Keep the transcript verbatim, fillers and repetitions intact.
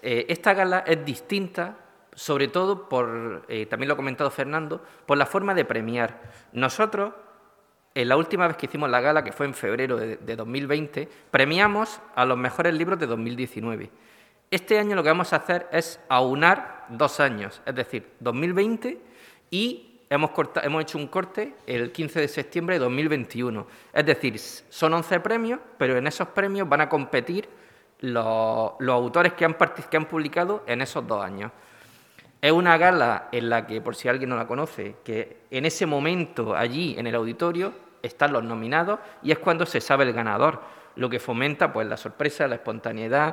eh, esta gala es distinta, sobre todo por, eh, también lo ha comentado Fernando, por la forma de premiar. Nosotros, en la última vez que hicimos la gala, que fue en febrero de, de dos mil veinte, premiamos a los mejores libros de dos mil diecinueve. Este año lo que vamos a hacer es aunar dos años, es decir, dos mil veinte y hemos, corta, hemos hecho un corte el quince de septiembre de dos mil veintiuno. Es decir, son once premios, pero en esos premios van a competir los, los autores que han, que han publicado en esos dos años. Es una gala en la que, por si alguien no la conoce, que en ese momento allí en el auditorio están los nominados y es cuando se sabe el ganador, lo que fomenta pues la sorpresa, la espontaneidad